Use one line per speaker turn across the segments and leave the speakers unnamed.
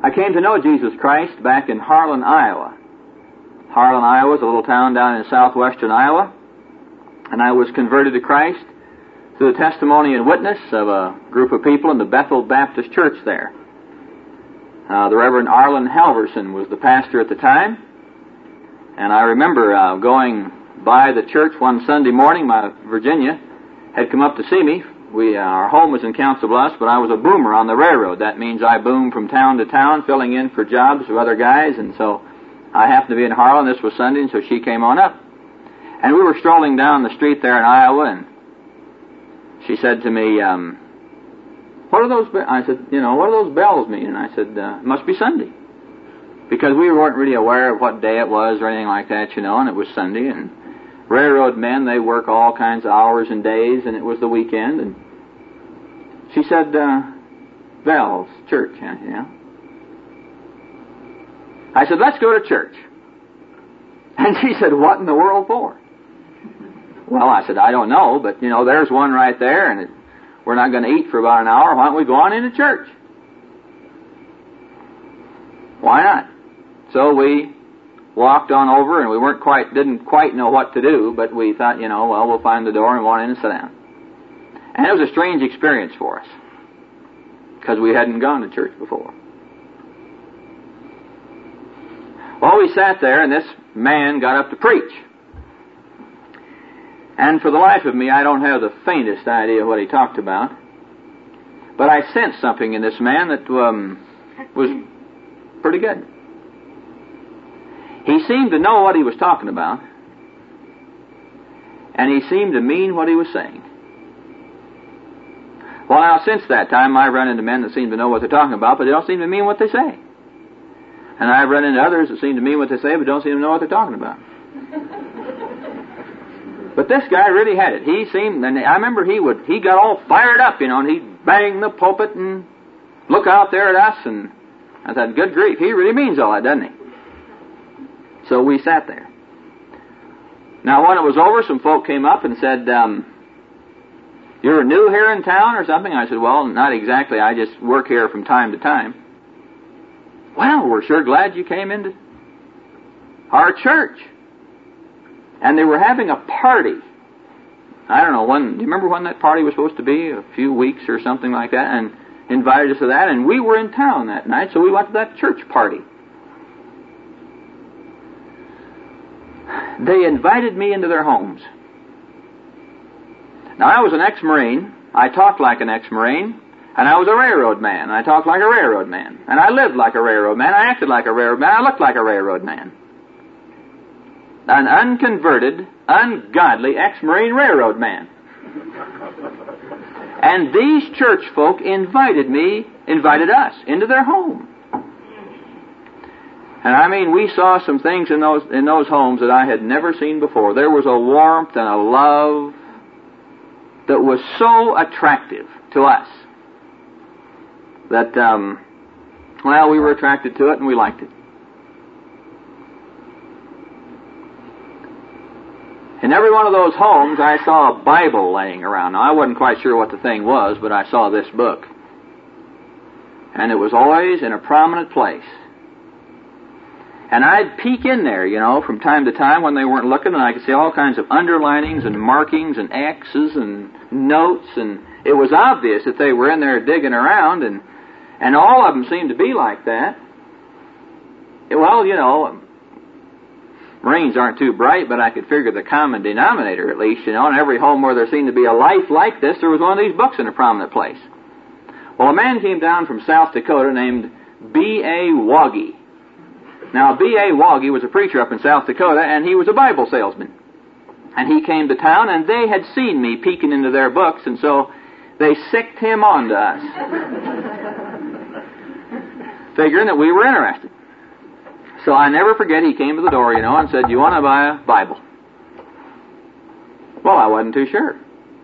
I came to know Jesus Christ back in Harlan, Iowa. Harlan, Iowa is a little town down in southwestern Iowa. And I was converted to Christ through the testimony and witness of a group of people in the Bethel Baptist Church there. The Reverend Arlen Halverson was the pastor at the time. And I remember going by the church one Sunday morning. My Virginia had come up to see me. Our home was in Council Bluffs, but I was a boomer on the railroad. That means I boomed from town to town, filling in for jobs of other guys. And so I happened to be in Harlan. This was Sunday, and so she came on up. And we were strolling down the street there in Iowa, and she said to me, what are those bells? I said, what do those bells mean? And I said, it must be Sunday. Because we weren't really aware of what day it was or anything like that, and it was Sunday. And railroad men, they work all kinds of hours and days, and it was the weekend. And she said, bells, church, I said, let's go to church. And she said, what in the world for? Well, I said, I don't know, but, there's one right there, and we're not going to eat for about an hour. Why don't we go on into church? Why not? So we walked on over, and we didn't quite know what to do, but we thought, we'll find the door and went in and sit down. And it was a strange experience for us, because we hadn't gone to church before. Well, we sat there, and this man got up to preach. And for the life of me, I don't have the faintest idea what he talked about. But I sensed something in this man that was pretty good. He seemed to know what he was talking about. And he seemed to mean what he was saying. Well, now, since that time, I've run into men that seem to know what they're talking about, but they don't seem to mean what they say. And I've run into others that seem to mean what they say, but don't seem to know what they're talking about. But this guy really had it. And I remember he got all fired up, and he'd bang the pulpit and look out there at us, and I thought, good grief, he really means all that, doesn't he? So we sat there. Now, when it was over, some folk came up and said, you're new here in town or something? I said, well, not exactly. I just work here from time to time. Well, we're sure glad you came into our church. And they were having a party. I don't know when. Do you remember when that party was supposed to be? A few weeks or something like that. And invited us to that. And we were in town that night, so we went to that church party. They invited me into their homes. Now, I was an ex-Marine. I talked like an ex-Marine. And I was a railroad man. I talked like a railroad man. And I lived like a railroad man. I acted like a railroad man. I looked like a railroad man. An unconverted, ungodly ex-Marine railroad man. And these church folk invited us into their home. And I mean, we saw some things in those homes that I had never seen before. There was a warmth and a love that was so attractive to us that, we were attracted to it and we liked it. In every one of those homes, I saw a Bible laying around. Now, I wasn't quite sure what the thing was, but I saw this book. And it was always in a prominent place. And I'd peek in there, from time to time when they weren't looking, and I could see all kinds of underlinings and markings and X's and notes, and it was obvious that they were in there digging around, and all of them seemed to be like that. Well, Marines aren't too bright, but I could figure the common denominator at least, in every home where there seemed to be a life like this, there was one of these books in a prominent place. Well, a man came down from South Dakota named B.A. Woggy. Now, B.A. Woggy was a preacher up in South Dakota, and he was a Bible salesman. And he came to town, and they had seen me peeking into their books, and so they sicked him on to us, figuring that we were interested. So I never forget, he came to the door, and said, you want to buy a Bible? Well, I wasn't too sure.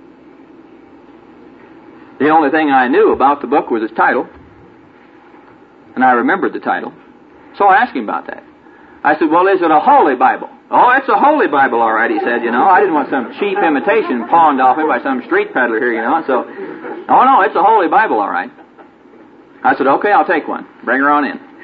The only thing I knew about the book was its title, and I remembered the title. So I asked him about that. I said, well, is it a Holy Bible? Oh, it's a Holy Bible, all right, he said, I didn't want some cheap imitation pawned off me by some street peddler here, So, oh, no, it's a Holy Bible, all right. I said, okay, I'll take one. Bring her on in.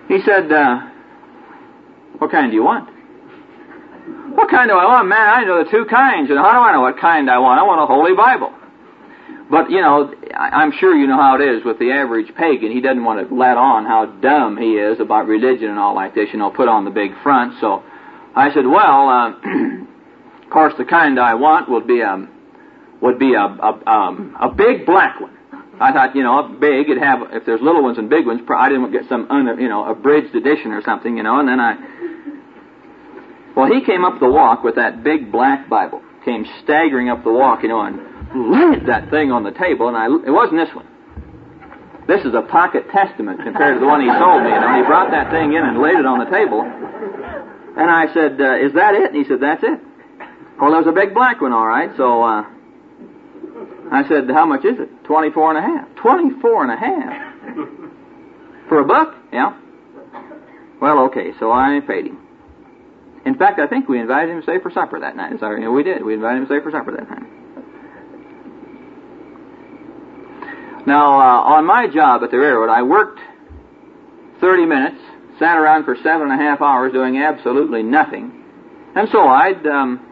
He said, what kind do you want? What kind do I want? Man, I know the two kinds. And how do I know what kind I want? I want a Holy Bible. But, I'm sure you know how it is with the average pagan. He doesn't want to let on how dumb he is about religion and all like this, put on the big front. So I said, well, of course, the kind I want would be a big black one. I thought, big, it'd have, if there's little ones and big ones, I didn't want to get some, abridged edition or something, and then he came up the walk with that big black Bible, came staggering up the walk, and laid that thing on the table, and it wasn't this one. This is a pocket testament compared to the one he sold me, He brought that thing in and laid it on the table, and I said, is that it? And he said, that's it. Well, there was a big black one, all right, so, I said, how much is it? 24 and a half. 24 and a half? For a buck? Yeah. Well, okay, so I paid him. In fact, I think we invited him to stay for supper that night. Sorry, we did. We invited him to stay for supper that time. Now, on my job at the railroad, I worked 30 minutes, sat around for 7.5 hours doing absolutely nothing. And so I'd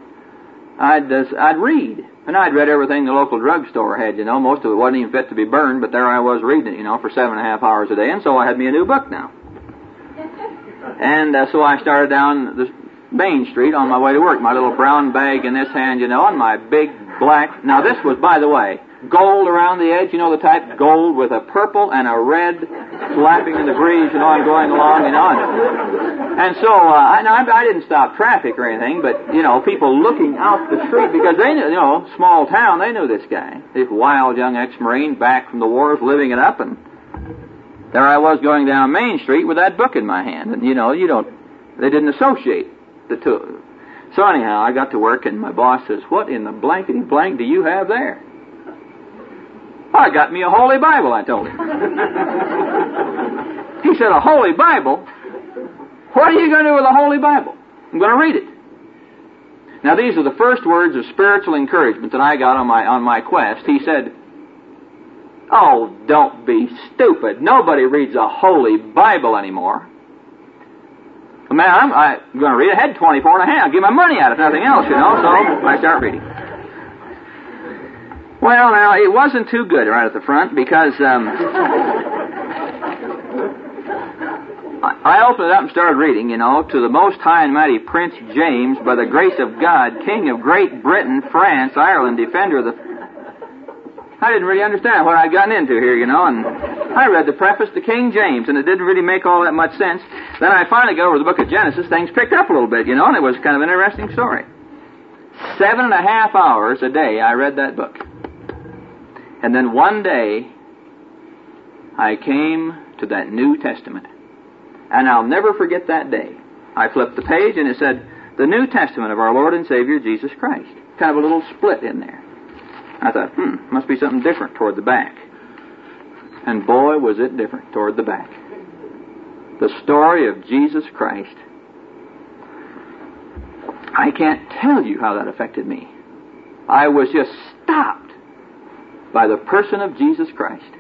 read. And I'd read everything the local drugstore had, Most of it wasn't even fit to be burned, but there I was reading it, for 7.5 hours a day. And so I had me a new book now. And so I started down the Main Street on my way to work, my little brown bag in this hand, and my big black. Now this was, by the way, gold around the edge, the type gold with a purple and a red flapping in the breeze, I'm going along, And so, I didn't stop traffic or anything, but, people looking out the street, because they knew, small town, they knew this guy. This wild young ex-Marine back from the wars, living it up, and there I was going down Main Street with that book in my hand, and, they didn't associate the two. So anyhow, I got to work, and my boss says, what in the blankety blank do you have there? I got me a Holy Bible, I told him. He said, a Holy Bible? What are you going to do with a Holy Bible? I'm going to read it. Now, these are the first words of spiritual encouragement that I got on my quest. He said, oh, don't be stupid. Nobody reads a Holy Bible anymore. Well, man, I'm going to read it. I had 24 and a half. I'll give my money out if nothing else, so I start reading. Well, now, it wasn't too good right at the front because I opened it up and started reading, to the Most High and Mighty Prince James, by the grace of God, King of Great Britain, France, Ireland, Defender of the... I didn't really understand what I'd gotten into here, and I read the preface to King James, and it didn't really make all that much sense. Then I finally got over the book of Genesis, things picked up a little bit, and it was kind of an interesting story. 7.5 hours a day I read that book. And then one day, I came to that New Testament. And I'll never forget that day. I flipped the page and it said, the New Testament of our Lord and Savior, Jesus Christ. Kind of a little split in there. I thought, must be something different toward the back. And boy, was it different toward the back. The story of Jesus Christ. I can't tell you how that affected me. I was just stopped by the person of Jesus Christ.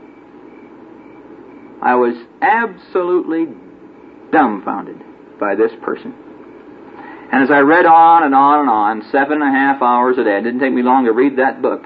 I was absolutely dumbfounded by this person. And as I read on and on and on, 7.5 hours a day, it didn't take me long to read that book.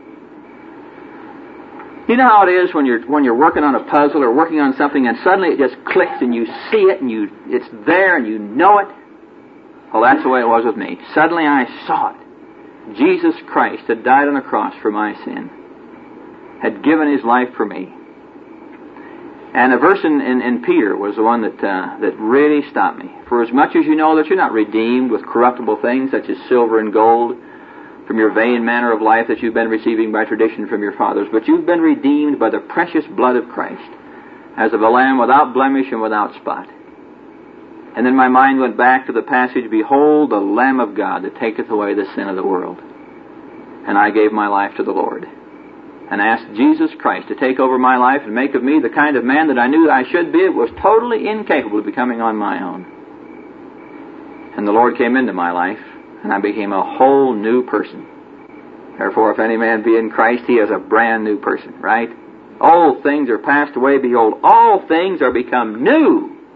You know how it is when you're working on a puzzle or working on something and suddenly it just clicks and you see it and it's there and you know it? Well, that's the way it was with me. Suddenly I saw it. Jesus Christ had died on the cross for my sin, had given His life for me. And a verse in Peter was the one that really stopped me. For as much as you know that you're not redeemed with corruptible things such as silver and gold from your vain manner of life that you've been receiving by tradition from your fathers, but you've been redeemed by the precious blood of Christ, as of a lamb without blemish and without spot. And then my mind went back to the passage, behold, the Lamb of God that taketh away the sin of the world. And I gave my life to the Lord, and asked Jesus Christ to take over my life and make of me the kind of man that I knew I should be. It was totally incapable of becoming on my own. And the Lord came into my life, and I became a whole new person. Therefore, if any man be in Christ, he is a brand new person, right? Old things are passed away. Behold, all things are become new.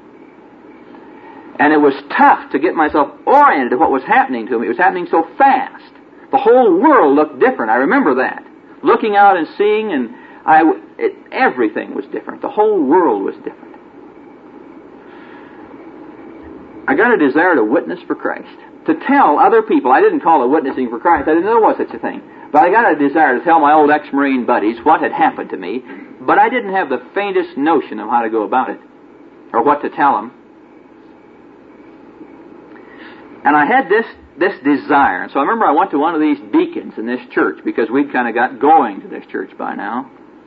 And it was tough to get myself oriented to what was happening to me. It was happening so fast. The whole world looked different. I remember that. Looking out and seeing, and everything was different. The whole world was different. I got a desire to witness for Christ. To tell other people. I didn't call it witnessing for Christ. I didn't know there was such a thing. But I got a desire to tell my old ex-Marine buddies what had happened to me. But I didn't have the faintest notion of how to go about it. Or what to tell them. And I had this desire. And so I remember I went to one of these deacons in this church, because we'd kind of got going to this church by now.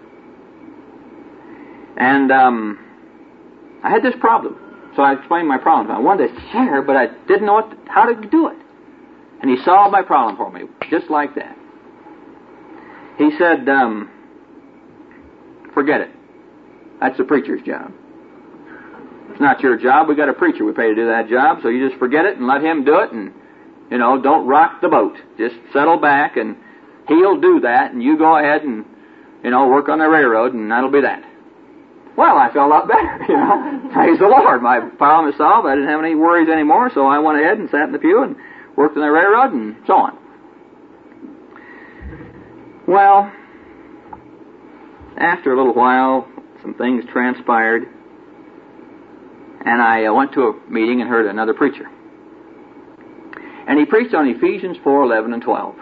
And I had this problem. So I explained my problem. I wanted to share, but I didn't know how to do it. And he solved my problem for me, just like that. He said, forget it. That's the preacher's job. It's not your job. We got a preacher we pay to do that job, so you just forget it and let him do it, and, don't rock the boat. Just settle back, and he'll do that, and you go ahead and, work on the railroad, and that'll be that. Well, I felt a lot better, Praise the Lord. My problem is solved. I didn't have any worries anymore, so I went ahead and sat in the pew and worked on the railroad and so on. Well, after a little while, some things transpired, and I went to a meeting and heard another preacher. And he preached on Ephesians 4:11 and 12.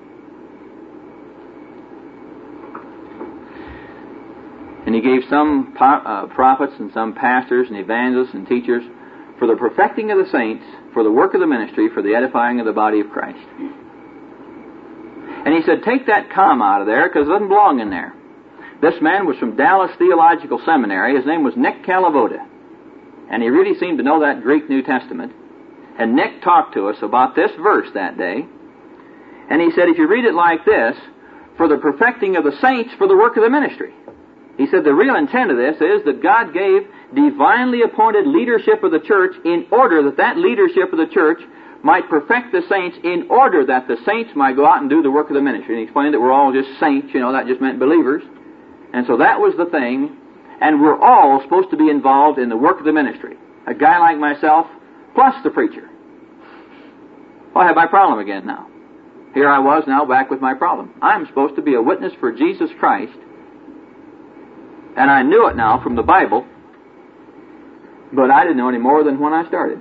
And he gave some prophets and some pastors and evangelists and teachers for the perfecting of the saints, for the work of the ministry, for the edifying of the body of Christ. And he said, take that comma out of there, because it doesn't belong in there. This man was from Dallas Theological Seminary. His name was Nick Calavoda. And he really seemed to know that Greek New Testament. And Nick talked to us about this verse that day. And he said, if you read it like this, for the perfecting of the saints, for the work of the ministry. He said the real intent of this is that God gave divinely appointed leadership of the church in order that that leadership of the church might perfect the saints, in order that the saints might go out and do the work of the ministry. And he explained that we're all just saints, that just meant believers. And so that was the thing, and we're all supposed to be involved in the work of the ministry. A guy like myself, plus the preacher. Well, I have my problem again now. Here I was now back with my problem. I'm supposed to be a witness for Jesus Christ. And I knew it now from the Bible, but I didn't know any more than when I started.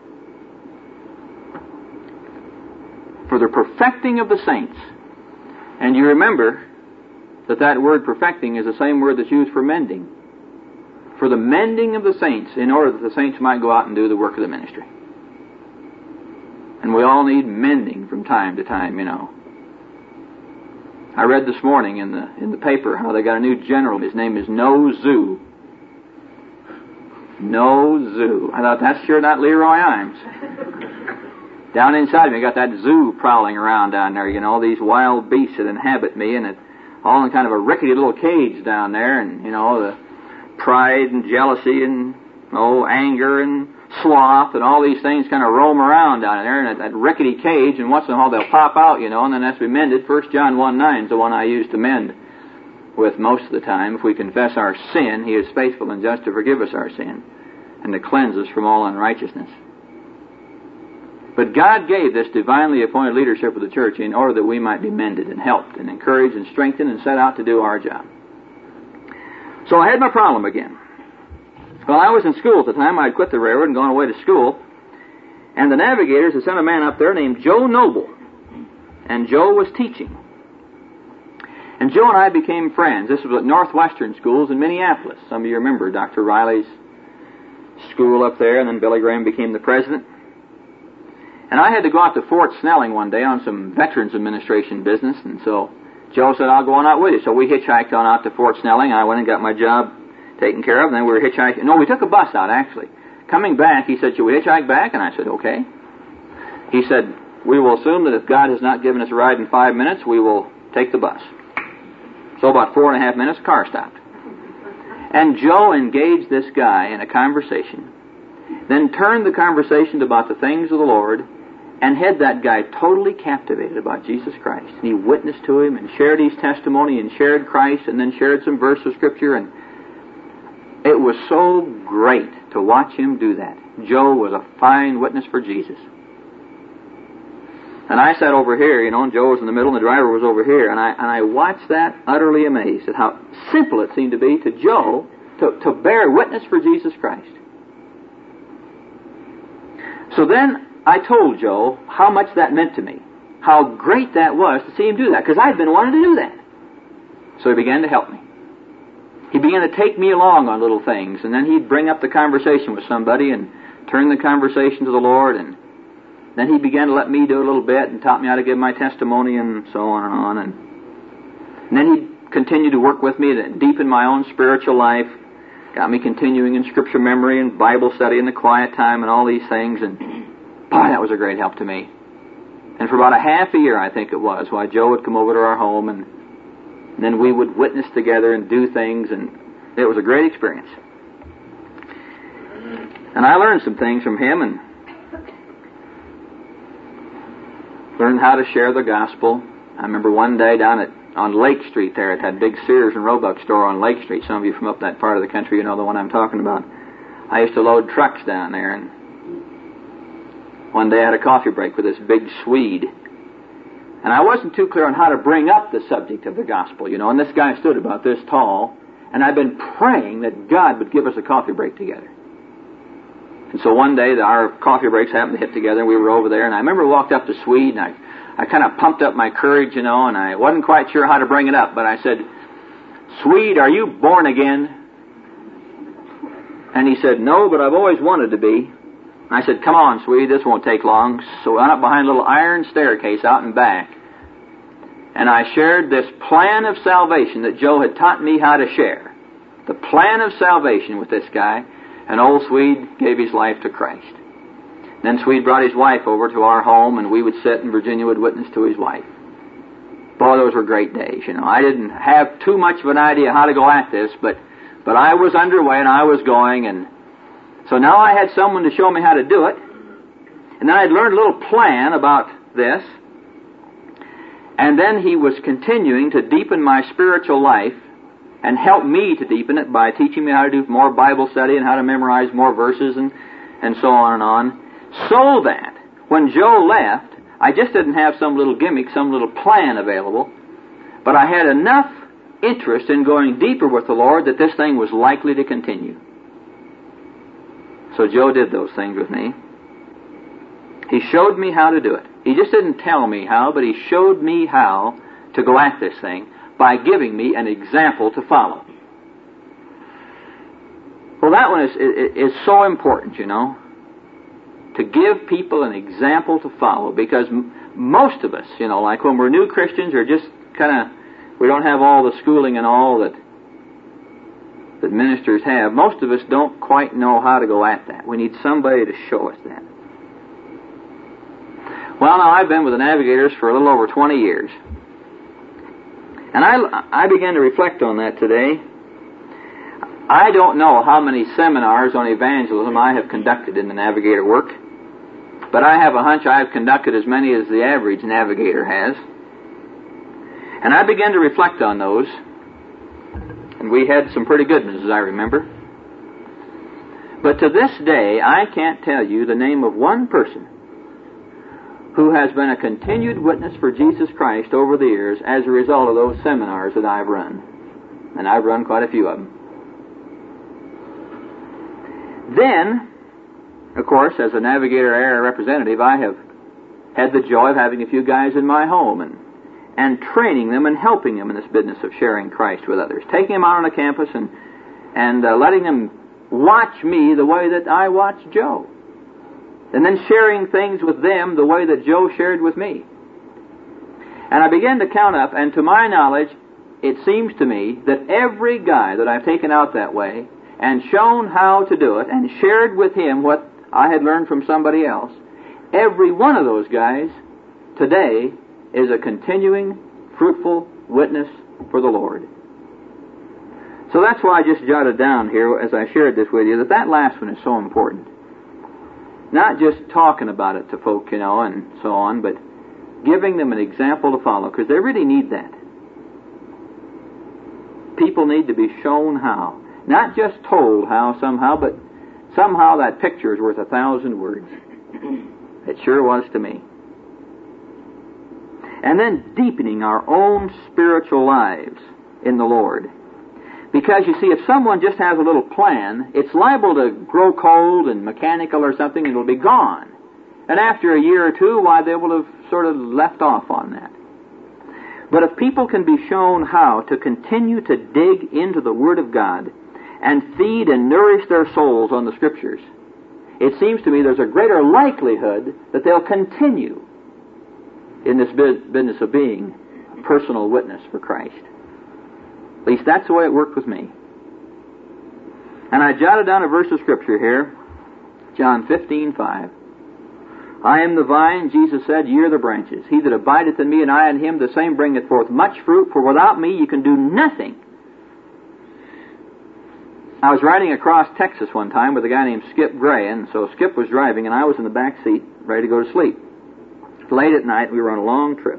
For the perfecting of the saints. And you remember that word perfecting is the same word that's used for mending. For the mending of the saints, in order that the saints might go out and do the work of the ministry. And we all need mending from time to time, I read this morning in the paper how they got a new general. His name is No Zoo. No Zoo. I thought, that's sure not Leroy Imes. Down inside me, I got that zoo prowling around down there. These wild beasts that inhabit me, and it all in kind of a rickety little cage down there, and the pride and jealousy and anger and sloth and all these things kind of roam around down there in that rickety cage, and once in a while they'll pop out, and then that's to be mended. 1 John 1:9 is the one I use to mend with most of the time. If we confess our sin, He is faithful and just to forgive us our sin and to cleanse us from all unrighteousness. But God gave this divinely appointed leadership of the church in order that we might be mended and helped and encouraged and strengthened and set out to do our job. So I had my problem again. Well, I was in school at the time. I had quit the railroad and gone away to school. And the navigators had sent a man up there named Joe Noble. And Joe was teaching. And Joe and I became friends. This was at Northwestern Schools in Minneapolis. Some of you remember Dr. Riley's school up there, and then Billy Graham became the president. And I had to go out to Fort Snelling one day on some Veterans Administration business, and so Joe said, I'll go on out with you. So we hitchhiked on out to Fort Snelling. I went and got my job taken care of, and then we were hitchhiking. No, we took a bus out, actually. Coming back, he said, should we hitchhike back? And I said, okay. He said, we will assume that if God has not given us a ride in 5 minutes, we will take the bus. So about 4.5 minutes, the car stopped. And Joe engaged this guy in a conversation, then turned the conversation to about the things of the Lord, and had that guy totally captivated about Jesus Christ. And he witnessed to him and shared his testimony and shared Christ and then shared some verse of Scripture. And It was so great to watch him do that. Joe was a fine witness for Jesus. And I sat over here, and Joe was in the middle and the driver was over here, and I watched that utterly amazed at how simple it seemed to be to Joe to bear witness for Jesus Christ. So then I told Joe how much that meant to me, how great that was to see him do that, because I'd been wanting to do that. So he began to help me. He began to take me along on little things, and then he'd bring up the conversation with somebody and turn the conversation to the Lord, and then he began to let me do a little bit and taught me how to give my testimony and so on and on. And then he'd continue to work with me to deepen my own spiritual life, got me continuing in Scripture memory and Bible study and the quiet time and all these things, and boy, that was a great help to me. And for about a half a year, I think it was, while Joe would come over to our home, and then we would witness together and do things, and it was a great experience. And I learned some things from him, and learned how to share the gospel. I remember one day down on Lake Street there, at that big Sears and Roebuck store on Lake Street. Some of you from up that part of the country, you know the one I'm talking about. I used to load trucks down there, and one day I had a coffee break with this big Swede. And I wasn't too clear on how to bring up the subject of the gospel, and this guy stood about this tall, and I'd been praying that God would give us a coffee break together. And so one day our coffee breaks happened to hit together, and we were over there, and I remember I walked up to Swede, and I kind of pumped up my courage, and I wasn't quite sure how to bring it up, but I said, "Swede, are you born again?" And he said, "No, but I've always wanted to be." And I said, "Come on, Swede, this won't take long." So I went up behind a little iron staircase out and back, and I shared this plan of salvation that Joe had taught me how to share. The plan of salvation with this guy, and old Swede gave his life to Christ. Then Swede brought his wife over to our home, and we would sit, and Virginia would witness to his wife. Boy, those were great days, I didn't have too much of an idea how to go at this, but I was underway, and I was going, and so now I had someone to show me how to do it, and then I'd learned a little plan about this, and then he was continuing to deepen my spiritual life and help me to deepen it by teaching me how to do more Bible study and how to memorize more verses and so on, so that when Joe left, I just didn't have some little gimmick, some little plan available, but I had enough interest in going deeper with the Lord that this thing was likely to continue. So Joe did those things with me. He showed me how to do it. He just didn't tell me how, but he showed me how to go at this thing by giving me an example to follow. Well, that one is so important, to give people an example to follow, because most of us, like when we're new Christians or just we don't have all the schooling and all that ministers have, most of us don't quite know how to go at that. We need somebody to show us that. Well, now I've been with the Navigators for a little over 20 years. And I began to reflect on that today. I don't know how many seminars on evangelism I have conducted in the Navigator work, but I have a hunch I've conducted as many as the average Navigator has. And I began to reflect on those, and we had some pretty good ones, as I remember. But to this day, I can't tell you the name of one person who has been a continued witness for Jesus Christ over the years as a result of those seminars that I've run. And I've run quite a few of them. Then, of course, as a Navigator area representative, I have had the joy of having a few guys in my home and training them and helping them in this business of sharing Christ with others. Taking them out on the campus and letting them watch me the way that I watch Joe. And then sharing things with them the way that Joe shared with me. And I began to count up, and to my knowledge, it seems to me that every guy that I've taken out that way and shown how to do it and shared with him what I had learned from somebody else, every one of those guys today is a continuing, fruitful witness for the Lord. So that's why I just jotted down here as I shared this with you that last one is so important. Not just talking about it to folk, and so on, but giving them an example to follow, because they really need that. People need to be shown how. Not just told how somehow, but somehow that picture is worth 1,000 words. It sure was to me. And then deepening our own spiritual lives in the Lord. Because, you see, if someone just has a little plan, it's liable to grow cold and mechanical or something, and it'll be gone. And after a year or two, why, they will have sort of left off on that. But if people can be shown how to continue to dig into the Word of God and feed and nourish their souls on the Scriptures, it seems to me there's a greater likelihood that they'll continue in this business of being a personal witness for Christ. At least that's the way it worked with me. And I jotted down a verse of Scripture here, John 15:5. I am the vine, Jesus said, ye are the branches. He that abideth in me and I in him, the same bringeth forth much fruit, for without me you can do nothing. I was riding across Texas one time with a guy named Skip Gray, and so Skip was driving and I was in the back seat ready to go to sleep. Late at night, we were on a long trip.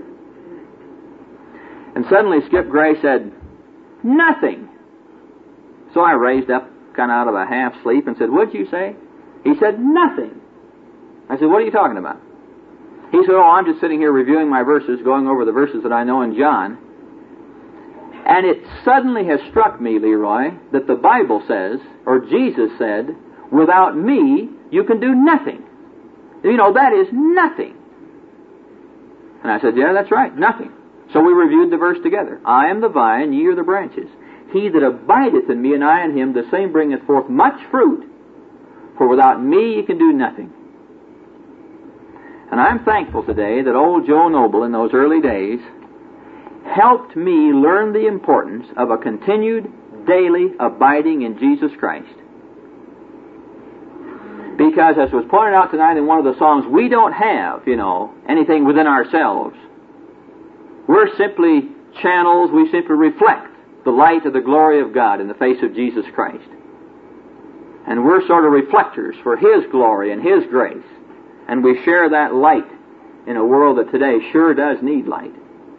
And suddenly Skip Gray said, nothing. So I raised up kind of out of a half sleep and said, what'd you say? He said, nothing. I said, what are you talking about? He said, oh, I'm just sitting here reviewing my verses, going over the verses that I know in John. And it suddenly has struck me, Leroy, that the Bible says, or Jesus said, without me, you can do nothing. You know, that is nothing. And I said, yeah, that's right, nothing. So we reviewed the verse together. I am the vine, ye are the branches. He that abideth in me and I in him, the same bringeth forth much fruit. For without me ye can do nothing. And I'm thankful today that old Joe Noble in those early days helped me learn the importance of a continued, daily abiding in Jesus Christ. Because, as was pointed out tonight in one of the songs, we don't have, anything within ourselves. We're simply channels, we simply reflect the light of the glory of God in the face of Jesus Christ. And we're sort of reflectors for His glory and His grace. And we share that light in a world that today sure does need light.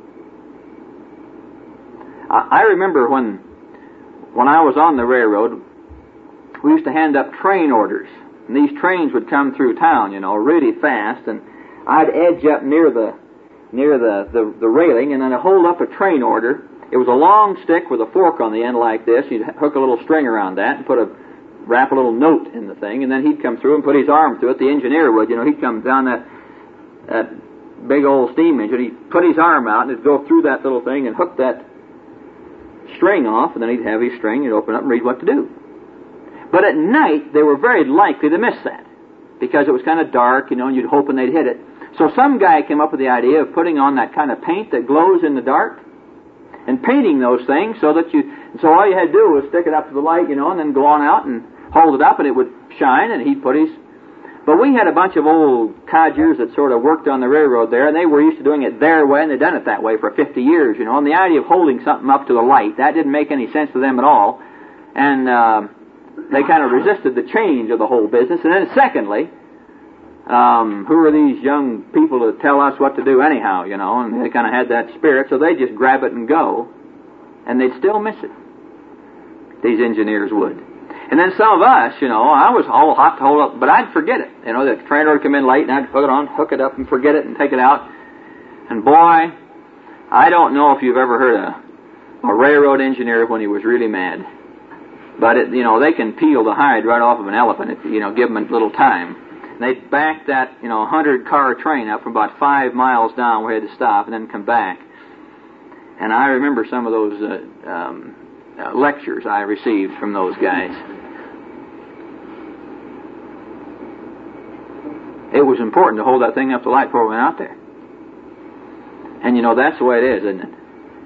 I remember when I was on the railroad, we used to hand up train orders. And these trains would come through town, really fast. And I'd edge up near the railing and then I'd hold up a train order. It was a long stick with a fork on the end like this. You'd hook a little string around that and wrap a little note in the thing, and then he'd come through and put his arm through it. The engineer would, he'd come down that big old steam engine. He'd put his arm out and it'd go through that little thing and hook that string off, and then he'd have his string, he'd open up and read what to do. But at night, they were very likely to miss that, because it was kind of dark, and you'd hoping they'd hit it. So some guy came up with the idea of putting on that kind of paint that glows in the dark, and painting those things so all you had to do was stick it up to the light, and then go on out and hold it up, and it would shine, and he'd put his... But we had a bunch of old codgers that sort of worked on the railroad there, and they were used to doing it their way, and they'd done it that way for 50 years, and the idea of holding something up to the light, that didn't make any sense to them at all, and they kind of resisted the change of the whole business. And then secondly, who are these young people to tell us what to do anyhow, and they kind of had that spirit, so they just grab it and go, and they'd still miss it. These engineers would. And then some of us, I was all hot to hold up, but I'd forget it. The trainer would come in late, and I'd hook it up and forget it and take it out. And boy, I don't know if you've ever heard a railroad engineer when he was really mad. But, they can peel the hide right off of an elephant if, give them a little time. And they'd back that, 100-car train up from about 5 miles down where we had to stop and then come back. And I remember some of those lectures I received from those guys. It was important to hold that thing up to light before we went out there. And that's the way it is, isn't it?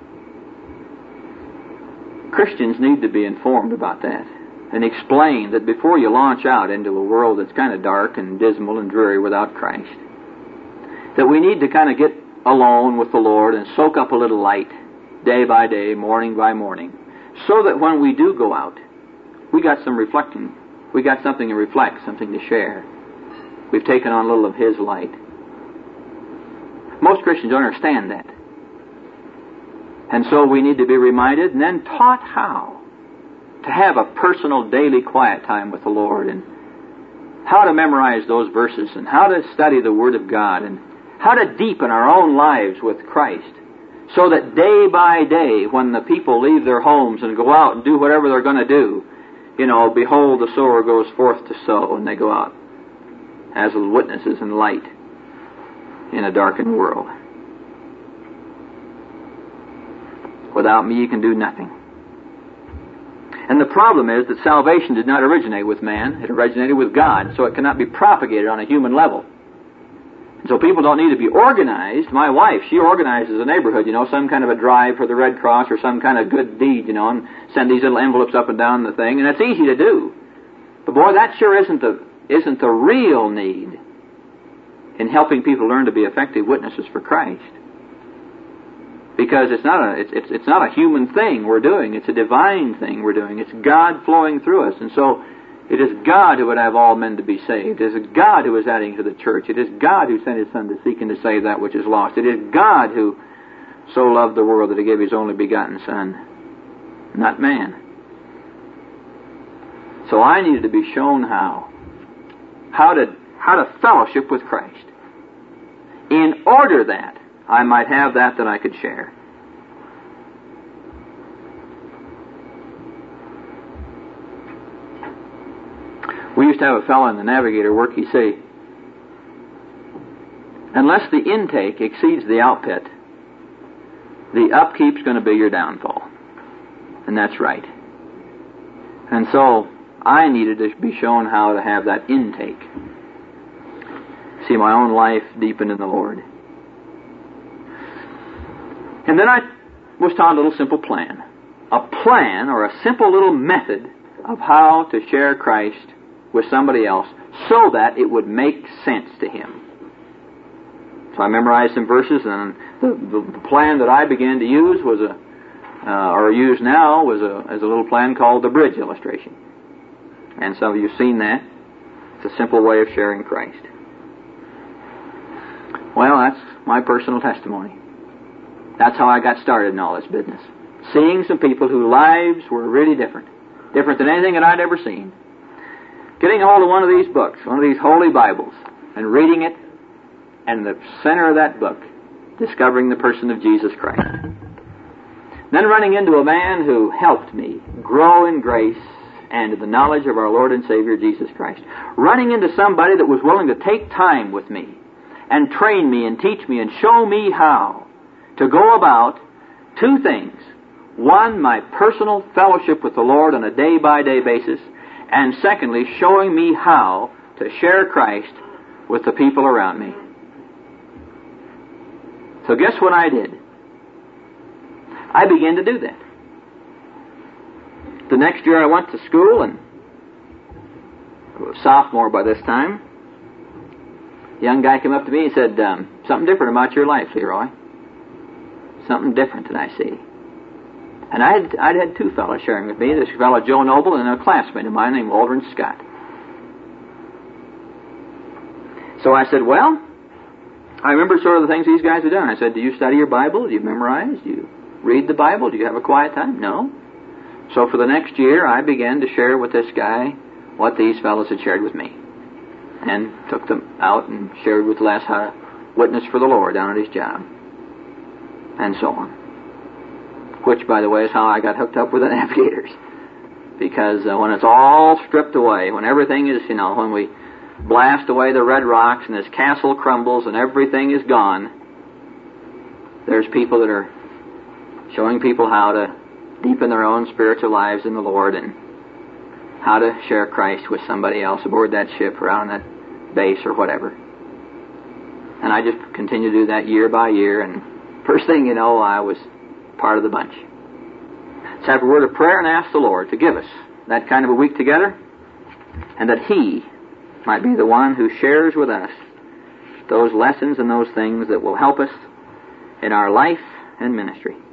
Christians need to be informed about that and explain that before you launch out into a world that's kind of dark and dismal and dreary without Christ, that we need to kind of get alone with the Lord and soak up a little light day by day, morning by morning, so that when we do go out, we got some reflecting. We got something to reflect, something to share. We've taken on a little of His light. Most Christians don't understand that. And so we need to be reminded and then taught how to have a personal daily quiet time with the Lord, and how to memorize those verses, and how to study the Word of God, and how to deepen our own lives with Christ, so that day by day, when the people leave their homes and go out and do whatever they're going to do, behold, the sower goes forth to sow, and they go out as witnesses in light in a darkened world. Without me, you can do nothing. And the problem is that salvation did not originate with man. It originated with God, so it cannot be propagated on a human level. And so people don't need to be organized. My wife, she organizes a neighborhood, some kind of a drive for the Red Cross or some kind of good deed, and send these little envelopes up and down the thing, and it's easy to do. But boy, that sure isn't the real need in helping people learn to be effective witnesses for Christ. Because it's not a human thing we're doing. It's a divine thing we're doing. It's God flowing through us. And so it is God who would have all men to be saved. It is God who is adding to the church. It is God who sent His Son to seek and to save that which is lost. It is God who so loved the world that He gave His only begotten Son, not man. So I needed to be shown how to fellowship with Christ, in order that I might have that I could share. We used to have a fellow in the Navigator work. He'd say, unless the intake exceeds the output, the upkeep's going to be your downfall. And that's right. And so I needed to be shown how to have that intake. See my own life deepened in the Lord. And then I was taught a little simple plan. A plan, or a simple little method of how to share Christ with somebody else so that it would make sense to him. So I memorized some verses, and the plan that I began to use was use now as a little plan called the bridge illustration. And some of you have seen that. It's a simple way of sharing Christ. Well, that's my personal testimony. That's how I got started in all this business. Seeing some people whose lives were really different than anything that I'd ever seen. Getting a hold of one of these books, one of these holy Bibles, and reading it, and the center of that book, discovering the person of Jesus Christ. Then running into a man who helped me grow in grace and in the knowledge of our Lord and Savior Jesus Christ. Running into somebody that was willing to take time with me and train me and teach me and show me how to go about two things. One, my personal fellowship with the Lord on a day-by-day basis, and secondly, showing me how to share Christ with the people around me. So guess what I did? I began to do that. The next year I went to school, and I was a sophomore by this time. A young guy came up to me and said, something different about your life, Leroy. Something different than I see. And I'd had two fellows sharing with me, this fellow Joe Noble and a classmate of mine named Waldron Scott. So I said, well, I remember sort of the things these guys had done. I said, do you study your Bible? Do you memorize? Do you read the Bible? Do you have a quiet time? No. So for the next year, I began to share with this guy what these fellows had shared with me. And took them out and shared with Les how to witness for the Lord down at his job. And so on. Which, by the way, is how I got hooked up with the Navigators. Because when it's all stripped away, when everything is, when we blast away the red rocks and this castle crumbles and everything is gone, there's people that are showing people how to deepen their own spiritual lives in the Lord and how to share Christ with somebody else aboard that ship or out on that base or whatever. And I just continued to do that year by year, and first thing you know, I was part of the bunch. Let's have a word of prayer and ask the Lord to give us that kind of a week together, and that He might be the one who shares with us those lessons and those things that will help us in our life and ministry.